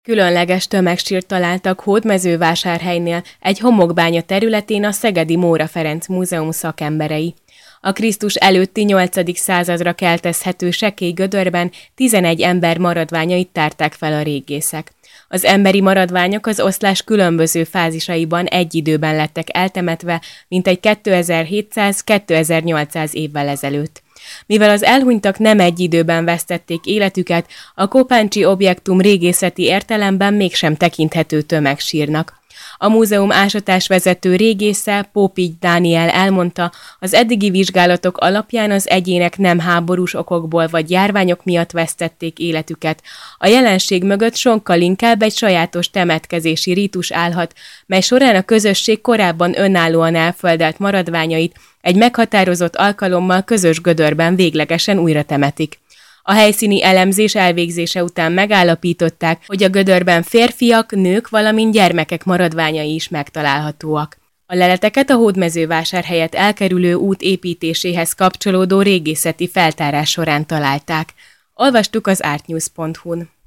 Különleges tömegsírt találtak Hódmezővásárhelynél, egy homokbánya területén a szegedi Móra Ferenc Múzeum szakemberei. A Krisztus előtti 8. századra keltezhető sekély gödörben 11 ember maradványait tárták fel a régészek. Az emberi maradványok az oszlás különböző fázisaiban egy időben lettek eltemetve, mintegy 2700-2800 évvel ezelőtt. Mivel az elhunytak nem egy időben vesztették életüket, a kopáncsi objektum régészeti értelemben mégsem tekinthető tömegsírnak. A múzeum ásatásvezető régésze, Pópigy Dániel elmondta, az eddigi vizsgálatok alapján az egyének nem háborús okokból vagy járványok miatt vesztették életüket. A jelenség mögött sokkal inkább egy sajátos temetkezési rítus állhat, mely során a közösség korábban önállóan elföldelt maradványait egy meghatározott alkalommal közös gödörben véglegesen újra temetik. A helyszíni elemzés elvégzése után megállapították, hogy a gödörben férfiak, nők, valamint gyermekek maradványai is megtalálhatóak. A leleteket a Hódmezővásárhelyet elkerülő út építéséhez kapcsolódó régészeti feltárás során találták. Olvastuk az artnews.hu-n.